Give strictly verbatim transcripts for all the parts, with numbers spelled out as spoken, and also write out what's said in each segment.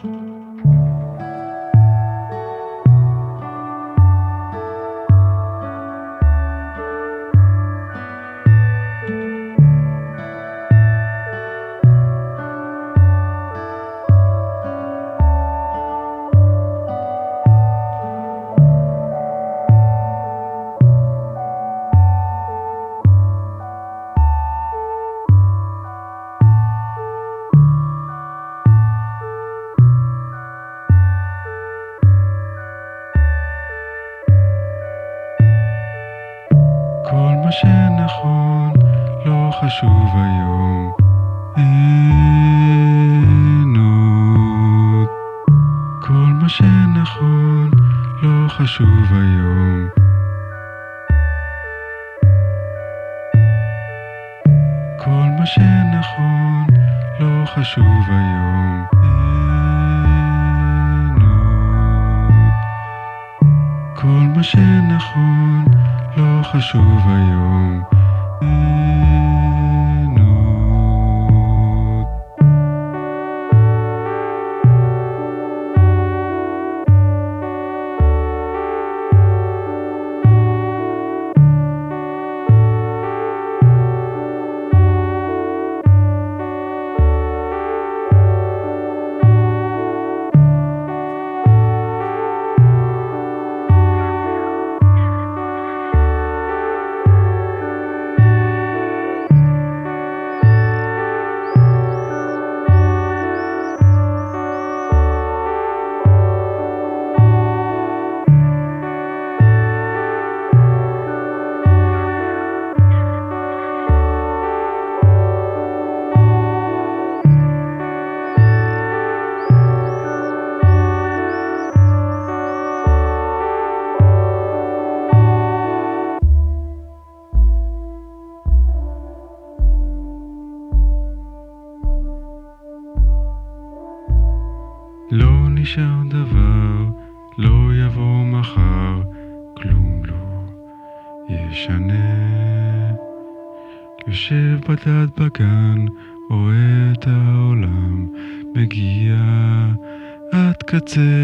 כל מה שנכון לא חשוב היום, אין עוד. כל מה שנכון לא חשוב היום, כל מה שנכון לא חשוב היום, אין עוד. כל מה שנכון לא חשוב היום, אין עוד. לא נשאר דבר, לא יבוא מחר, כלום לא ישנה. יושב בדד בגן, רואה את העולם, מגיע עד קצה.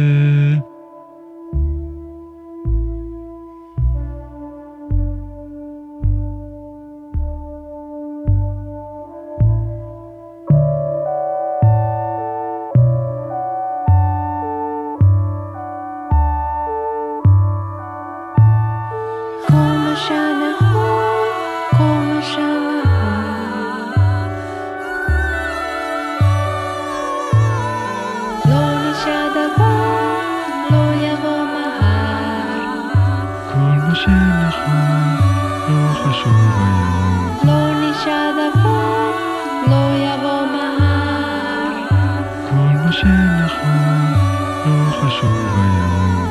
שנכון לא חשוב היום, לא נשאר דבר, לא יבוא מחר. כל מה שנכון לא חשוב היום.